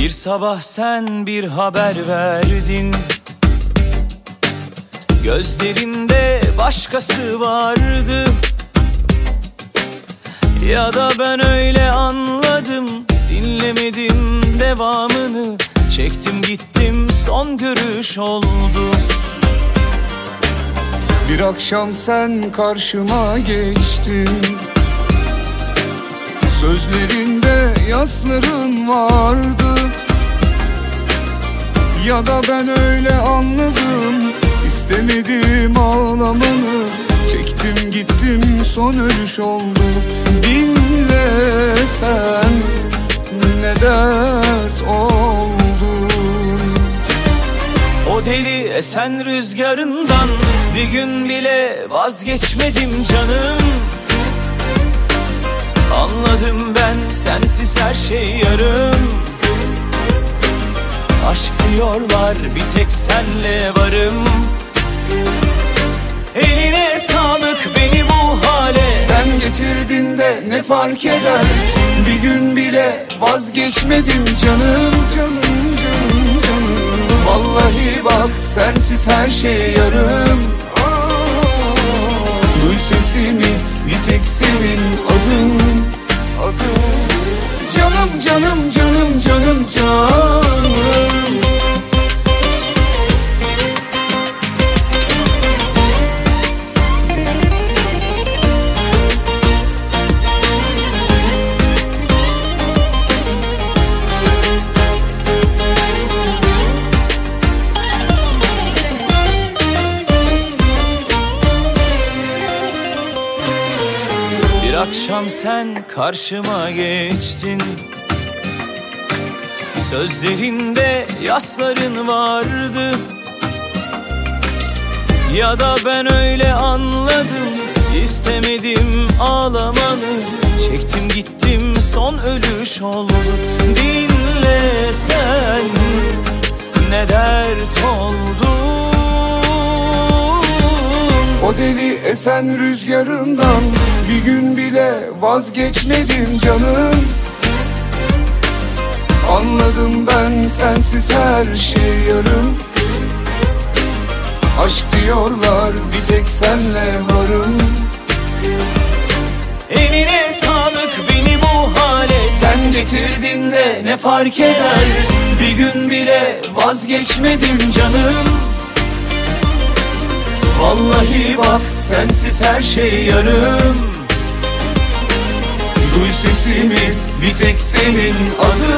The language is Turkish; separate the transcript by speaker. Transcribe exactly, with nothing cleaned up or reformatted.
Speaker 1: Bir sabah sen bir haber verdin, gözlerinde başkası vardı. Ya da ben öyle anladım, dinlemedim devamını. Çektim gittim, son görüş oldu.
Speaker 2: Bir akşam sen karşıma geçtin, sözlerinde yasların vardı. Ya da ben öyle anladım, istemedim ağlamanı. Çektim gittim, son ölüş oldu. Dinlesen ne dert oldun.
Speaker 1: O deli esen rüzgarından bir gün bile vazgeçmedim canım. Anladım ben, sensiz her şey yarım. Aşk diyorlar, bir tek senle varım. Eline sağlık beni bu hale
Speaker 2: sen getirdin de ne fark eder? Bir gün bile vazgeçmedim canım, canım, canım, canım. Vallahi bak, sensiz her şey yarım. Duy sesimi, bir tek senin adın, adın. Canım, canım, canım, canım, canım.
Speaker 1: Bir akşam sen karşıma geçtin, sözlerinde yasların vardı. Ya da ben öyle anladım, istemedim ağlamanı. Çektim gittim, son ölüş oldu. Dinlesen ne dert oldu.
Speaker 2: O deli esen rüzgarından bir gün bile vazgeçmedim canım. Anladım ben, sensiz her şey yarım. Aşk diyorlar, bir tek senle varım.
Speaker 1: Eline sağlık beni bu hale sen getirdin de ne fark eder? Bir gün bile vazgeçmedim canım. Vallahi bak, sensiz her şey yarım. Duy sesimi, bir tek senin adın.